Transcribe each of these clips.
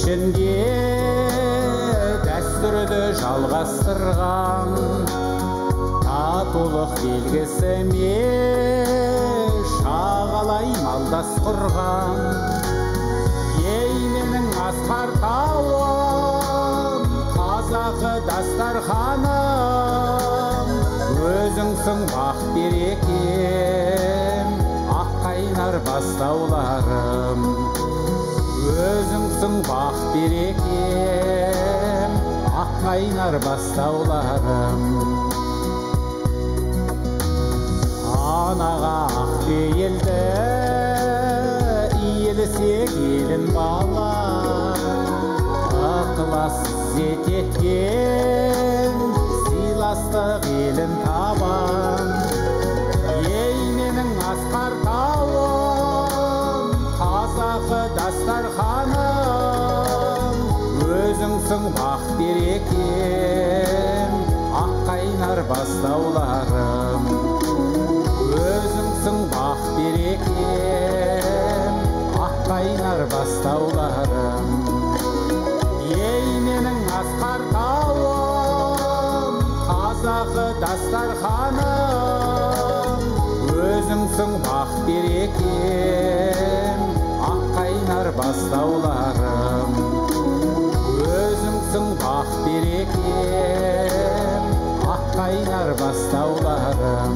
ішінде дәстүрді жалғастырған татулық белгісі ме шағалай малдас құрған. Ей менің асқар тауым, қазақы дастарханым, өзіңсің бақ берекем, ақ қайнар бастауларым. Өзіңсің бақ берекем, ақ қайнар бастауларым. Анаға ақ пейілді иілсе келін бала, ықылассыз еткен сыйластық елін табан. Ей менің асқар тауым, қазақы дастарханым, өзіңсің бақ берекем, ақ қайнар бастауларым. Өзіңсің бақ берекем, ақ қайнар бастауларым. Ей менің асқар тауым, қазақы дастарханым, өзіңсің бақ берекем, ақ қайнар бастауларым. Өзіңсің бақ берекем, ақ қайнар бастауларым.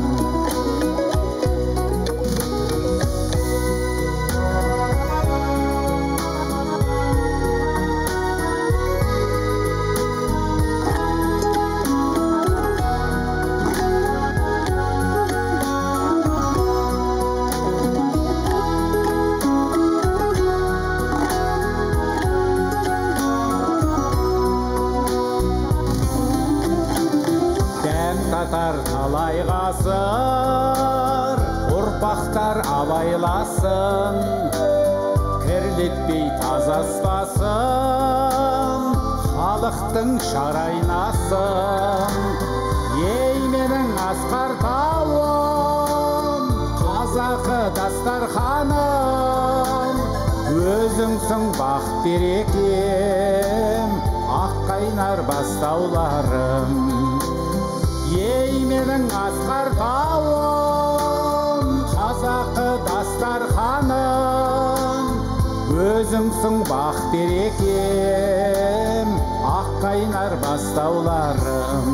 Татар талай ғасыр, ұрпақтар абайласын, кірлетпей тазаспасын, халықтың шарайнасын. Ей менің асқар тауым, қазақы дастарханым, өзіңсің бақ берекем, ақ қайнар бастауларым. Ей менің асқар тауым, қазақы дастарханым, өзіңсің бақ берекем, ақ қайнар бастауларым.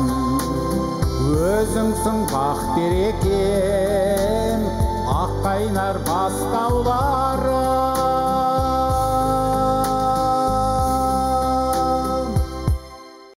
Өзіңсің бақ берекем, ақ қайнар бастауларым.